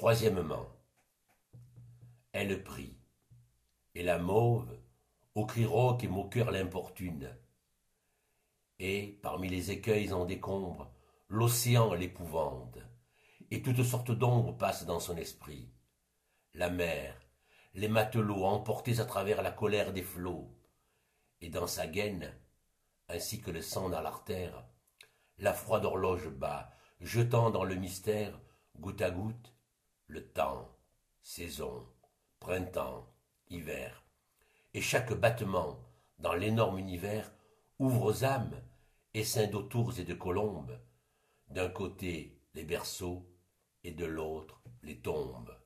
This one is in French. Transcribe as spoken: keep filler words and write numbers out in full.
Troisièmement, elle prie, et la mauve, aux cris rauques et moqueurs l'importune. Et, parmi les écueils en décombre, l'océan l'épouvante, et toutes sortes d'ombres passent dans son esprit. La mer, les matelots emportés à travers la colère des flots, et dans sa gaine, ainsi que le sang dans l'artère, la froide horloge bat, jetant dans le mystère, goutte à goutte, le temps, saison, printemps, hiver, et chaque battement, dans l'énorme univers, ouvre aux âmes, essaim d'autours et de colombes, d'un côté les berceaux, et de l'autre les tombes.